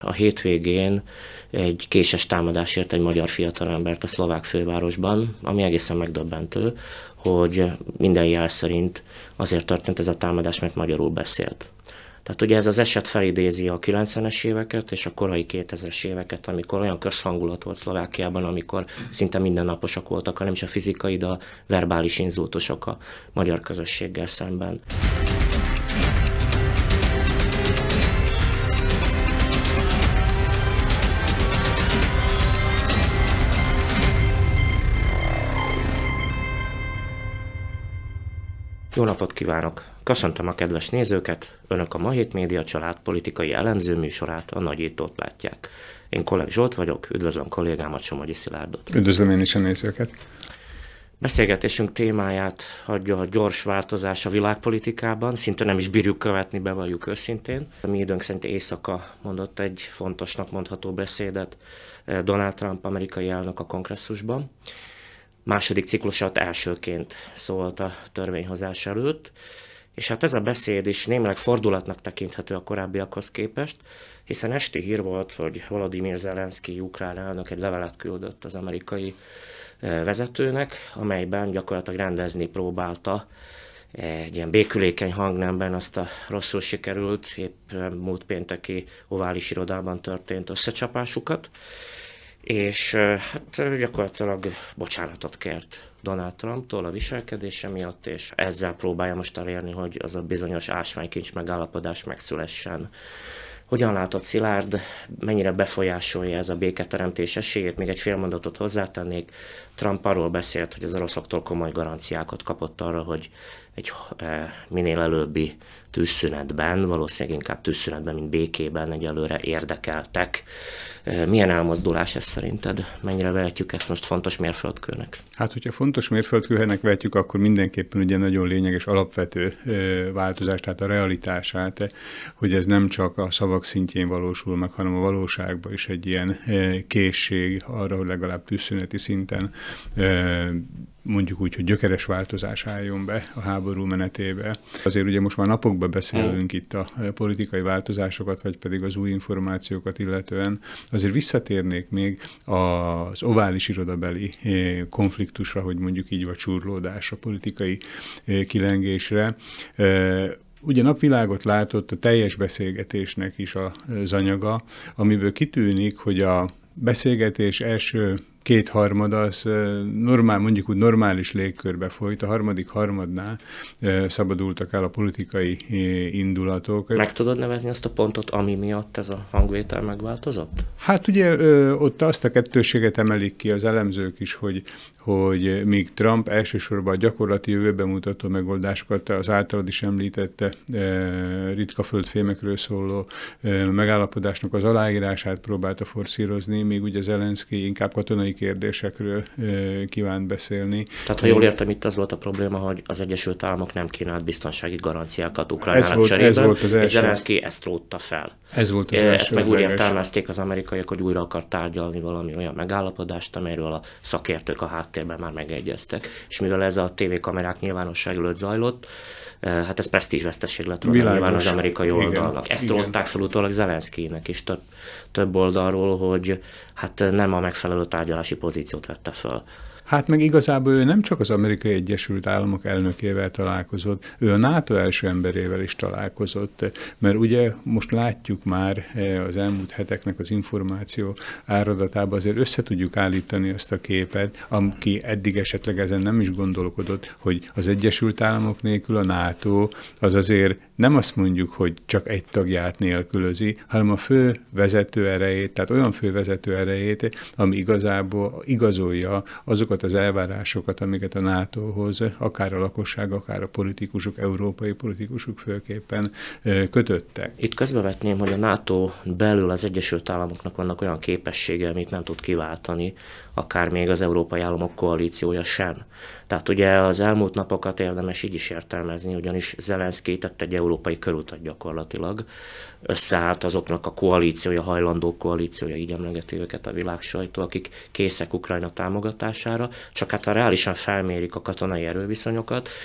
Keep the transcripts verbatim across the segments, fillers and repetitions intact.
A hétvégén egy késes támadás ért egy magyar fiatalembert a szlovák fővárosban, ami egészen megdöbbentő, hogy minden jel szerint azért történt ez a támadás, mert magyarul beszélt. Tehát ugye ez az eset felidézi a kilencvenes éveket és a korai kétezres éveket, amikor olyan közhangulat volt Szlovákiában, amikor szinte mindennaposak voltak, nem is a fizikai, de a verbális inzultusok a magyar közösséggel szemben. Jó napot kívánok! Köszöntöm a kedves nézőket! Önök a Ma Hét Média Család politikai elemző műsorát, a Nagyítót látják. Én Kolek Zsolt vagyok, üdvözlöm kollégámat, Somogyi Szilárdot. Üdvözlöm én is a nézőket! Beszélgetésünk témáját adja a gyors változás a világpolitikában, szinte nem is bírjuk követni, bevalljuk őszintén. A mi időnk szerint éjszaka mondott egy fontosnak mondható beszédet Donald Trump amerikai elnök a kongresszusban. Második ciklusát elsőként szólt a törvényhozás előtt, és hát ez a beszéd is némileg fordulatnak tekinthető a korábbiakhoz képest, hiszen esti hír volt, hogy Volodymyr Zelenszky ukrán elnök egy levelet küldött az amerikai vezetőnek, amelyben gyakorlatilag rendezni próbálta egy ilyen békülékeny hangnemben azt a rosszul sikerült, épp múlt pénteki ovális irodában történt összecsapásukat, és hát gyakorlatilag bocsánatot kért Donald Trumptól a viselkedése miatt, és ezzel próbálja most elérni, hogy az a bizonyos ásványkincs megállapodás megszülessen. Hogyan látod, Szilárd, mennyire befolyásolja ez a béketeremtés esélyét? Még egy fél mondatot hozzátennék. Trump arról beszélt, hogy az oroszoktól komoly garanciákat kapott arra, hogy egy minél előbbi tűzszünetben, valószínűleg inkább tűzszünetben, mint békében egyelőre érdekeltek. Milyen elmozdulás ez szerinted? Mennyire vehetjük ezt most fontos mérföldkőnek? Hát, hogyha fontos mérföldkőnek vetjük, akkor mindenképpen ugye nagyon lényeges, alapvető változás, tehát a realitását, hogy ez nem csak a szavak szintjén valósul meg, hanem a valóságban is egy ilyen készség arra, hogy legalább tűzszüneti szinten mondjuk úgy, hogy gyökeres változás álljon be a háború menetébe. Azért ugye most már napokban beszélünk mm. itt a politikai változásokat, vagy pedig az új információkat illetően. Azért visszatérnék még az ovális irodabeli konfliktusra, hogy mondjuk így, vagy csurlódásra, politikai kilengésre. Ugye napvilágot látott a teljes beszélgetésnek is az anyaga, amiből kitűnik, hogy a beszélgetés első kétharmada az normál, mondjuk úgy normális légkörbe folyt, a harmadik harmadnál szabadultak el a politikai indulatok. Meg tudod nevezni azt a pontot, ami miatt ez a hangvétel megváltozott? Hát ugye ott azt a kettőséget emelik ki az elemzők is, hogy, hogy míg Trump elsősorban a gyakorlati jövőbe mutató megoldásokat, az általad is említette ritka földfémekről szóló megállapodásnak az aláírását próbálta forszírozni, míg ugye Zelenszky inkább katonai kérdésekről kívánt beszélni. Tehát, ha jól értem, itt az volt a probléma, hogy az Egyesült Államok nem kínált biztonsági garanciákat Ukrajnának cserében, és Zelenszky ezt rótta fel. Ez volt az első. Ezt meg úgy értelmezték az amerikaiak, hogy újra akar tárgyalni valami olyan megállapodást, amelyről a szakértők a háttérben már megegyeztek. És mivel ez a tévékamerák nyilvánosság előtt zajlott, hát ez presztízsveszteség lett volna nyilván az amerikai oldalnak. Ezt rótták fel utólag Zelenszkynek is több, több oldalról, hogy hát nem a megfelelő tárgyalási pozíciót vette fel. Hát meg igazából ő nem csak az Amerikai Egyesült Államok elnökével találkozott, ő a NATO első emberével is találkozott, mert ugye most látjuk már az elmúlt heteknek az információ áradatában, azért össze tudjuk állítani azt a képet, aki eddig esetleg ezen nem is gondolkodott, hogy az Egyesült Államok nélkül a NATO az azért nem azt mondjuk, hogy csak egy tagját nélkülözi, hanem a fő vezető erejét, tehát olyan fő vezető erejét, ami igazából igazolja azokat az elvárásokat, amiket a nátóhoz akár a lakosság, akár a politikusok, európai politikusok főképpen kötöttek. Itt közbevetném, hogy a NATO belül az Egyesült Államoknak vannak olyan képessége, amit nem tud kiváltani, akár még az európai államok koalíciója sem. Tehát ugye az elmúlt napokat érdemes így is értelmezni, ugyanis Zelenszky tett egy európai körutat gyakorlatilag, összeállt azoknak a koalíciója, hajlandó koalíciója, így emlegeti őket a világsajtó, akik készek Ukrajna támogatására, csak hát ha reálisan felmérik a katonai erőviszonyokat,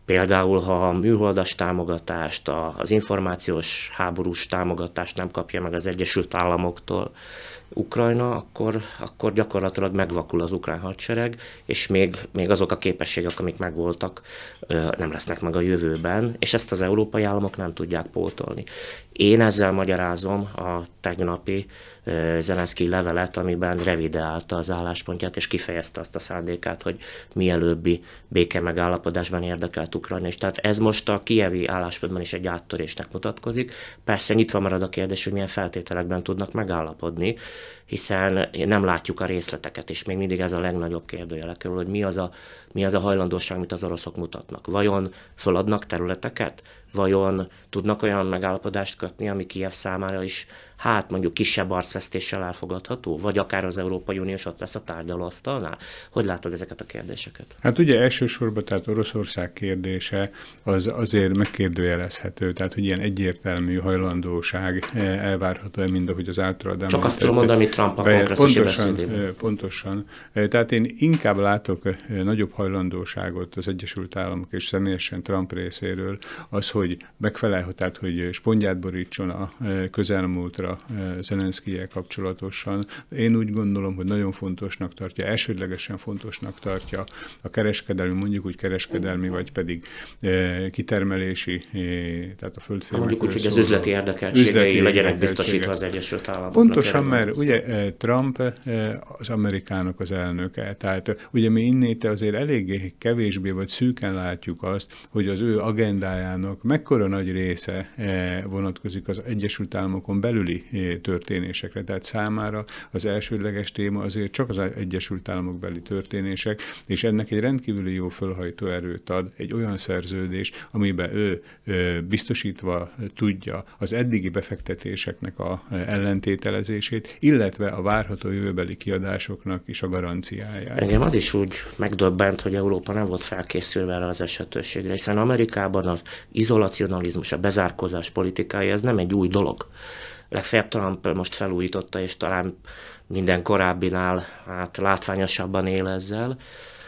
Például, ha a műholdas támogatást, az információs háborús támogatást nem kapja meg az Egyesült Államoktól Ukrajna, akkor, akkor gyakorlatilag megvakul az ukrán hadsereg, és még, még azok a képességek, amik megvoltak, nem lesznek meg a jövőben, és ezt az európai államok nem tudják pótolni. Én ezzel magyarázom a tegnapi Zelenszkij levelet, amiben revideálta az álláspontját, és kifejezte azt a szándékát, hogy mielőbbi béke megállapodásban érdekelt Ukrajna. És tehát ez most a kijevi álláspontban is egy áttörésnek mutatkozik. Persze nyitva marad a kérdés, hogy milyen feltételekben tudnak megállapodni, hiszen nem látjuk a részleteket, és még mindig ez a legnagyobb kérdőjele körül, hogy mi az a, mi az a hajlandóság, amit az oroszok mutatnak. Vajon föladnak területeket? Vajon tudnak olyan megállapodást kötni, ami Kijev számára is, hát mondjuk kisebb arcvesztéssel elfogadható? Vagy akár az Európai Uniós ott lesz a tárgyalóasztalnál? Hogy látod ezeket a kérdéseket? Hát ugye elsősorban tehát Oroszország kérdése az azért megkérdőjelezhető, tehát hogy ilyen egyértelmű hajlandóság elvárható, mind ahogy az általad Csak azt tudom mondani, amit Trump a kongresszusi beszédében. Pontosan. Tehát én inkább látok nagyobb hajlandóságot az Egyesült Államok és személyesen Trump részéről, az, hogy megfelel, tehát hogy spondját borítson a közelmúltra Zelenszkijjel kapcsolatosan. Én úgy gondolom, hogy nagyon fontosnak tartja, elsődlegesen fontosnak tartja a kereskedelmi, mondjuk úgy kereskedelmi, vagy pedig e, kitermelési, e, tehát a földfémekről. Mondjuk úgy, hogy az üzleti érdekeltségei legyenek biztosítva az Egyesült Államoknak. Pontosan, mert ugye Trump az amerikának az elnöke, tehát ugye mi innét azért eléggé kevésbé vagy szűken látjuk azt, hogy az ő agendájának mekkora nagy része vonatkozik az Egyesült Államokon belüli történésekre. Tehát számára az elsődleges téma azért csak az Egyesült Államok beli történések, és ennek egy rendkívüli jó fölhajtó erőt ad egy olyan szerződés, amiben ő biztosítva tudja az eddigi befektetéseknek a ellentételezését, illetve a várható jövőbeli kiadásoknak is a garanciáját. Engem az is úgy megdöbbent, hogy Európa nem volt felkészülve erre az esetőségre, hiszen Amerikában az izolacionalizmus, a bezárkózás politikája, ez nem egy új dolog. Legfeljebb Trump most felújította, és talán minden korábbinál hát látványosabban él ezzel.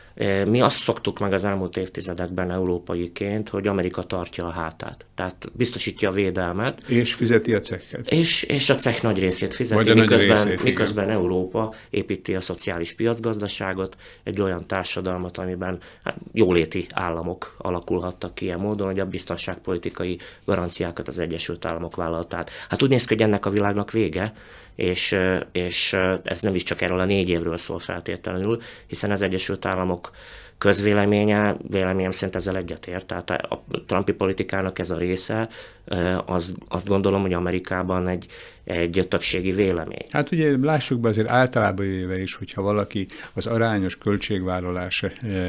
Mi azt szoktuk meg az elmúlt évtizedekben európaiként, hogy Amerika tartja a hátát. Tehát biztosítja a védelmet. És fizeti a cekket. És, és a cekk nagy részét fizeti, miközben, részét, miközben Európa építi a szociális piacgazdaságot, egy olyan társadalmat, amiben hát, jóléti államok alakulhattak ki ilyen módon, hogy a biztonságpolitikai garanciákat az Egyesült Államok vállalták. Hát úgy néz ki, hogy ennek a világnak vége, és, és ez nem is csak erről a négy évről szól feltétlenül, hiszen az Egyesült Államok közvéleménye, véleményem szerint ezzel egyetért, tehát a trumpi politikának ez a része, az, azt gondolom, hogy Amerikában egy, egy többségi vélemény. Hát ugye lássuk be azért általában véve is, hogyha valaki az arányos költségvállalás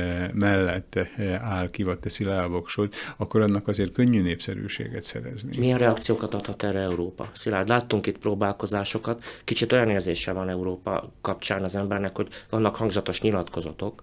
mellett áll ki, vagy teszi le a voksot, akkor annak azért könnyű népszerűséget szerezni. Milyen reakciókat adhat erre Európa? Szilárd, láttunk itt próbálkozásokat, kicsit olyan érzése van Európa kapcsán az embernek, hogy vannak hangzatos nyilatkozatok,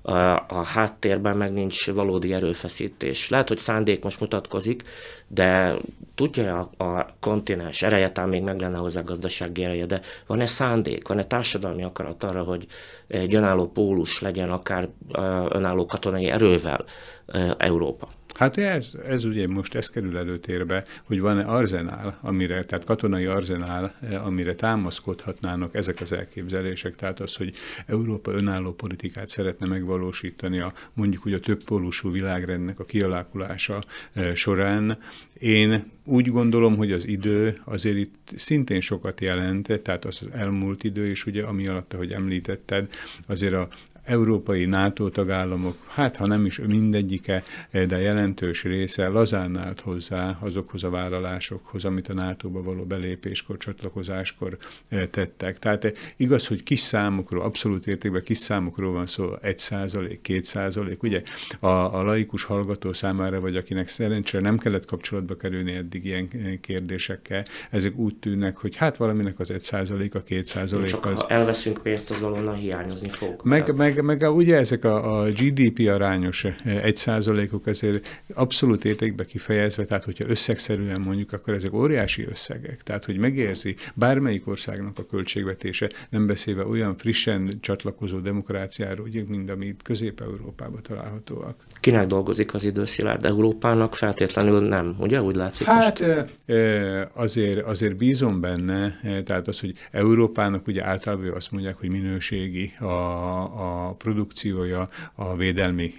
a háttérben meg nincs valódi erőfeszítés. Lehet, hogy szándék most mutatkozik, de tudja a, a kontinens ereje, talán még meg lenne hozzá gazdasági ereje, de van-e szándék, van-e társadalmi akarat arra, hogy egy önálló pólus legyen, akár önálló katonai erővel Európa? Hát ez, ez ugye most ez kerül előtérbe, hogy van-e arzenál, amire, tehát katonai arzenál, amire támaszkodhatnának ezek az elképzelések, tehát az, hogy Európa önálló politikát szeretne megvalósítani a mondjuk úgy a többpólusú világrendnek a kialakulása során. Én úgy gondolom, hogy az idő azért itt szintén sokat jelent, tehát az, az elmúlt idő is, ugye, ami alatt, ahogy említetted, azért a európai NATO tagállamok, hát ha nem is mindegyike, de jelentős része lazán állt hozzá azokhoz a vállalásokhoz, amit a nátóba való belépéskor, csatlakozáskor tettek. Tehát igaz, hogy kis számokról, abszolút értékben kis számokról van szó, egy százalék, két százalék, ugye a, a laikus hallgató számára, vagy akinek szerencsére nem kellett kapcsolatba kerülni eddig ilyen kérdésekkel, ezek úgy tűnnek, hogy hát valaminek az egy százalék, a két százalék csak az... ha elveszünk pénzt, az valóban hiányozni fog. Meg, meg meg, meg a, ugye ezek a, a gé dé pé arányos egy százalékok ezért abszolút értékbe kifejezve, tehát hogyha összegszerűen mondjuk, akkor ezek óriási összegek. Tehát, hogy megérzi bármelyik országnak a költségvetése, nem beszélve olyan frissen csatlakozó demokráciáról, ugye, mint amit Közép-Európában találhatóak. Kinek dolgozik az idő, Szilárd? Európának feltétlenül nem, ugye? Úgy látszik hát, most? Azért, azért bízom benne, tehát az, hogy Európának ugye általában azt mondják, hogy minőségi a, a produkciója a védelmi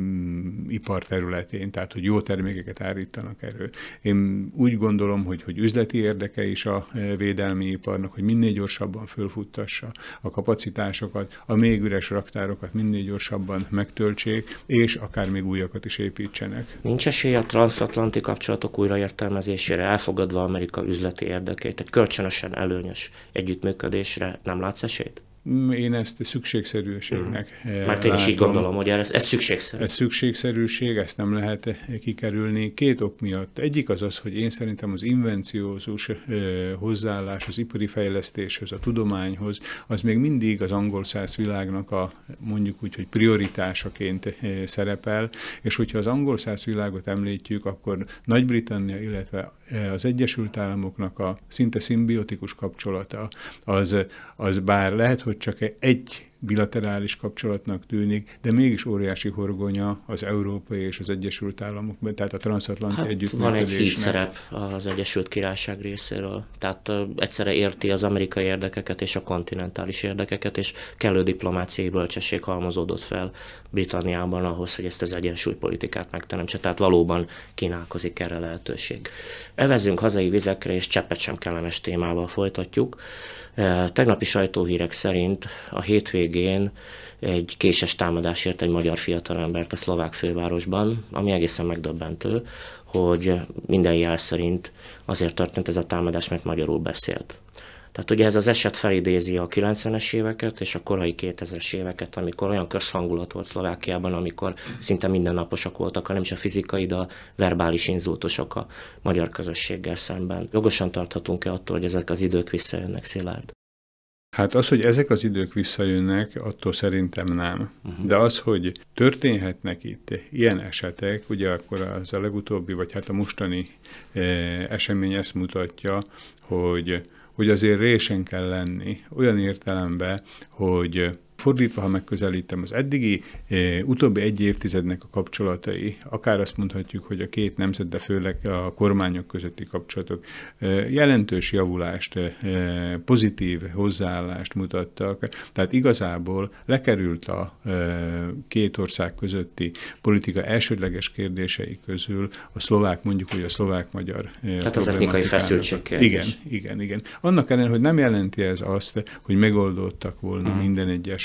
ipar területén, tehát hogy jó termékeket állítanak elő. Én úgy gondolom, hogy, hogy üzleti érdeke is a védelmi iparnak, hogy minél gyorsabban fölfuttassa a kapacitásokat, a még üres raktárokat minél gyorsabban megtöltsék, és akár még újakat is építsenek. Nincs esély a transzatlanti kapcsolatok újraértelmezésére, elfogadva Amerika üzleti érdekét, egy kölcsönösen előnyös együttműködésre nem látsz esélyt? Én ezt szükségszerűségnek mm. Mert én is így gondolom, hogy ez, ez szükségszerű. Ez szükségszerűség, ezt nem lehet kikerülni két ok miatt. Egyik az az, hogy én szerintem az invenciózus hozzáállás az ipari fejlesztéshez, a tudományhoz, az még mindig az angol száz világnak a mondjuk úgy, hogy prioritásaként szerepel, és hogyha az angol száz világot említjük, akkor Nagy-Britannia, illetve az Egyesült Államoknak a szinte szimbiotikus kapcsolata, az, az bár lehet, hogy csak egy bilaterális kapcsolatnak tűnik, de mégis óriási horgonya az európai és az Egyesült Államok, tehát a transatlanti hát együttműködésnek. Van egy hídszerep az Egyesült Királyság részéről, tehát uh, egyszerre érti az amerikai érdekeket és a kontinentális érdekeket, és kellő diplomáciai bölcsesség halmozódott fel Britanniában ahhoz, hogy ezt az egyensúlypolitikát megteremtse, tehát valóban kínálkozik erre lehetőség. Evezünk hazai vizekre, és cseppet sem kellemes témával folytatjuk. Tegnapi sajtóhírek szerint a hétvégén egy késes támadás ért egy magyar fiatalembert a szlovák fővárosban, ami egészen megdöbbentő, hogy minden jel szerint azért történt ez a támadás, mert magyarul beszélt. Tehát ugye ez az eset felidézi a kilencvenes éveket és a korai kétezres éveket, amikor olyan közhangulat volt Szlovákiában, amikor szinte mindennaposak voltak, hanem is a fizikai, de a verbális inzultusok a magyar közösséggel szemben. Jogosan tarthatunk-e attól, hogy ezek az idők visszajönnek, Szilárd? Hát az, hogy ezek az idők visszajönnek, attól szerintem nem. Uh-huh. De az, hogy történhetnek itt ilyen esetek, ugye akkor az a legutóbbi, vagy hát a mostani eh, esemény ezt mutatja, hogy hogy azért résen kell lenni, olyan értelemben, hogy fordítva, ha megközelítem, az eddigi e, utóbbi egy évtizednek a kapcsolatai, akár azt mondhatjuk, hogy a két nemzet, de főleg a kormányok közötti kapcsolatok e, jelentős javulást, e, pozitív hozzáállást mutattak. Tehát igazából lekerült a e, két ország közötti politika elsődleges kérdései közül a szlovák, mondjuk, hogy a szlovák-magyar e, Tehát az etnikai feszültség kérdés. Igen, igen, igen. Annak ellenére, hogy nem jelenti ez azt, hogy megoldódtak volna uh-huh. minden egyes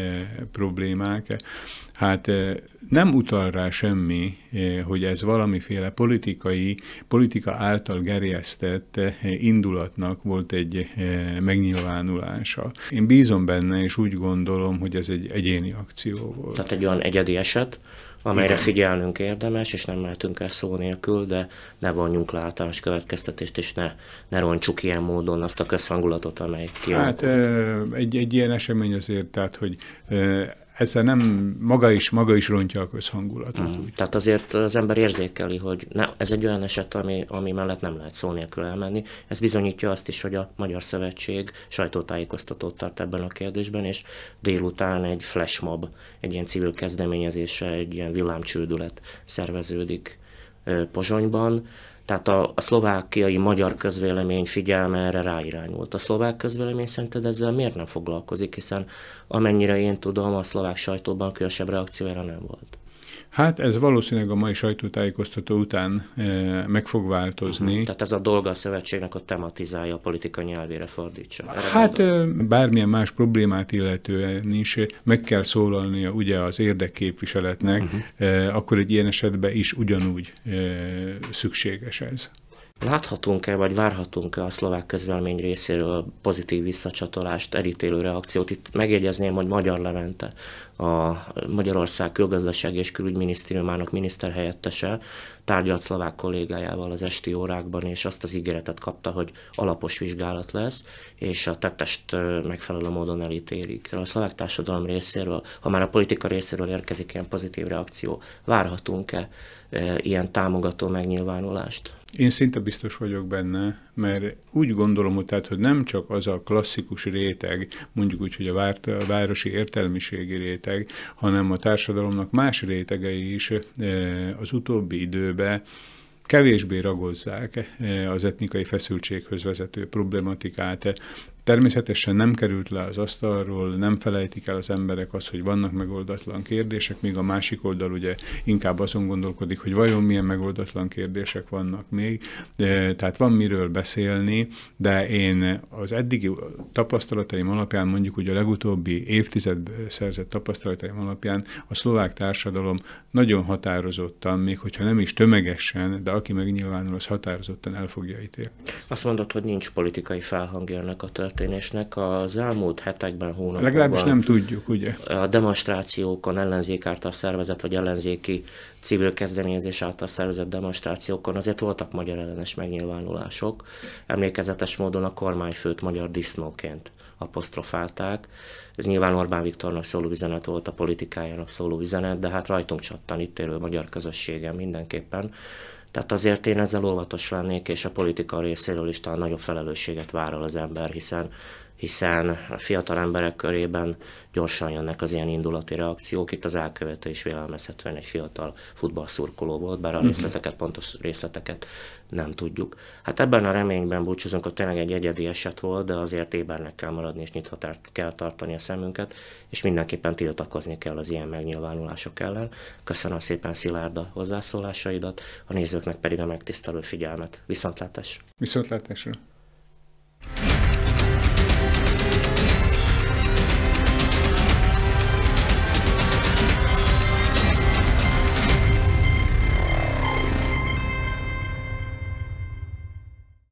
problémák. Hát nem utal rá semmi, hogy ez valamiféle politikai, politika által gerjesztett indulatnak volt egy megnyilvánulása. Én bízom benne, és úgy gondolom, hogy ez egy egyéni akció volt. Tehát egy olyan egyedi eset, amelyre igen. figyelnünk érdemes, és nem mehetünk el szó nélkül, de ne vonjunk le általános következtetést, és ne, ne rontsuk ilyen módon azt a közhangulatot, amely kialakult. Hát egy, egy ilyen esemény azért, tehát, hogy ezzel nem maga is, maga is rontja a közhangulatot. Mm. Tehát azért az ember érzékeli, hogy ne, ez egy olyan eset, ami, ami mellett nem lehet szó nélkül elmenni. Ez bizonyítja azt is, hogy a Magyar Szövetség sajtótájékoztatót tart ebben a kérdésben, és délután egy flashmob, egy ilyen civil kezdeményezése, egy ilyen villámcsődület szerveződik Pozsonyban. Tehát a, a szlovákiai magyar közvélemény figyelme erre ráirányult. A szlovák közvélemény szerinted ezzel miért nem foglalkozik, hiszen amennyire én tudom, a szlovák sajtóban különösebb reakció erre nem volt. Hát ez valószínűleg a mai sajtótájékoztató után e, meg fog változni. Uh-huh. Tehát ez a dolga a szövetségnek, hogy tematizálja, a politika nyelvére fordítsa. Erre hát e, bármilyen más problémát illetően is meg kell szólalnia ugye az érdekképviseletnek, uh-huh. e, akkor egy ilyen esetben is ugyanúgy e, szükséges ez. Láthatunk-e, vagy várhatunk-e a szlovák közvélemény részéről pozitív visszacsatolást, elítélő reakciót? Itt megjegyezném, hogy Magyar Levente, a Magyarország Külgazdasági és Külügyminisztériumának miniszterhelyettese tárgyalt szlovák kollégájával az esti órákban, és azt az ígéretet kapta, hogy alapos vizsgálat lesz, és a tettest megfelelő módon elítélik. Szóval a szlovák társadalom részéről, ha már a politika részéről érkezik ilyen pozitív reakció, várhatunk-e ilyen támogató megnyilvánulást? Én szinte biztos vagyok benne, mert úgy gondolom, hogy, tehát, hogy nem csak az a klasszikus réteg, mondjuk úgy, hogy a, várt, a városi értelmiségi réteg, hanem a társadalomnak más rétegei is az utóbbi időben kevésbé ragozzák az etnikai feszültséghez vezető problematikát. Természetesen nem került le az asztalról, nem felejtik el az emberek azt, hogy vannak megoldatlan kérdések, míg a másik oldal ugye inkább azon gondolkodik, hogy vajon milyen megoldatlan kérdések vannak még. De, tehát van miről beszélni, de én az eddigi tapasztalataim alapján, mondjuk ugye a legutóbbi évtized szerzett tapasztalataim alapján a szlovák társadalom nagyon határozottan, még hogyha nem is tömegesen, de aki megnyilvánul, az határozottan el fogja ítélni. Azt mondod, hogy nincs politikai felhangja ennek a történésnek. Az elmúlt hetekben, hónapokban... Legalábbis nem tudjuk, ugye? A demonstrációkon, ellenzék által szervezett, vagy ellenzéki civil kezdeményezés által szervezett demonstrációkon azért voltak magyar ellenes megnyilvánulások. Emlékezetes módon a kormányfőt magyar disznóként apostrofálták. Ez nyilván Orbán Viktornak szóló üzenet volt, a politikájának szóló üzenet, de hát rajtunk csattan itt élő magyar közösségen mindenképpen. Tehát azért én ezzel óvatos lennék, és a politika részéről is talán nagyobb felelősséget vállal az ember, hiszen, hiszen a fiatal emberek körében gyorsan jönnek az ilyen indulati reakciók. Itt az elkövető is vélelmezhetően egy fiatal futballszurkoló volt, bár a részleteket, pontos részleteket nem tudjuk. Hát ebben a reményben búcsúzunk, hogy tényleg egy egyedi eset volt, de azért ébernek kell maradni, és nyitva kell tartani a szemünket, és mindenképpen tiltakozni kell az ilyen megnyilvánulások ellen. Köszönöm szépen, Szilárd, a hozzászólásaidat, a nézőknek pedig a megtisztelő figyelmet. Viszontlátásra! Viszontlátásra!